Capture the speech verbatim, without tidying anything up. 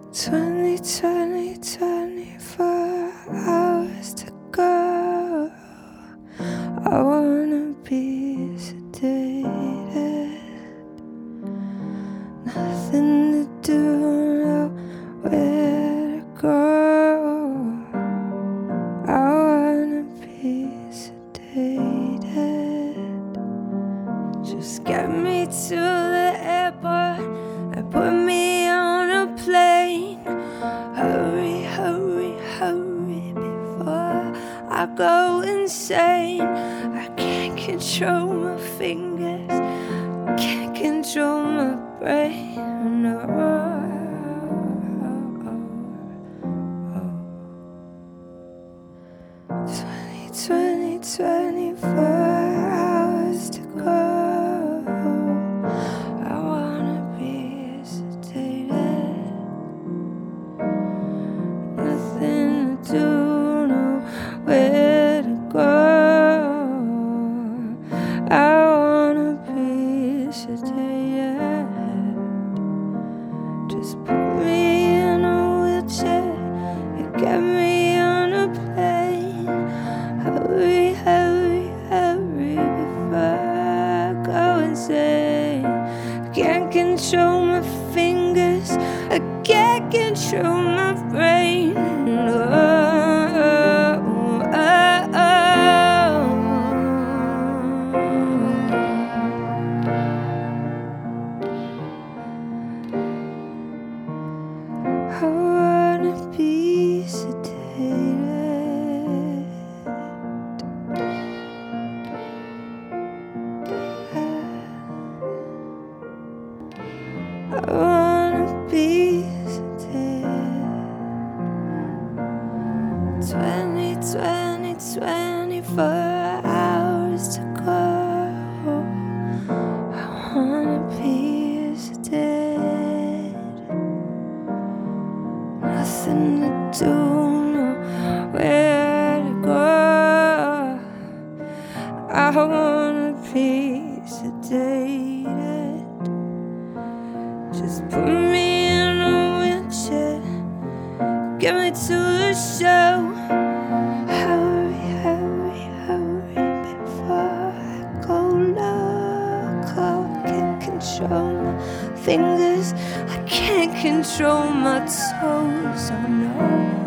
Twenty, twenty, twenty-four hours to go. I wanna be sedated. Nothing to do, nowhere to go. I wanna be sedated. Just get me to the airport and put me on a plane. Hurry, hurry, hurry before I go insane. I can't control my fingers, can't control my brain, no. Twenty, twenty, twenty-four hours to go. I wanna be sedated. Nothing to do, nowhere to go. I wanna be sedated. Just put me in a wheelchair and get me on a plane. Hurry, hurry, hurry before I go insane. I can't control my fingers, I can't control my brain. Oh, oh, oh, I wanna be sedated. I wanna be sedated. Twenty, twenty, twenty-four hours to go. I wanna be sedated. Nothing to do, nowhere to go. I wanna be sedated. Just put me in a wheelchair, get me to the show. Hurry, hurry, hurry before I go loco. I can't control my fingers, I can't control my toes. Oh no.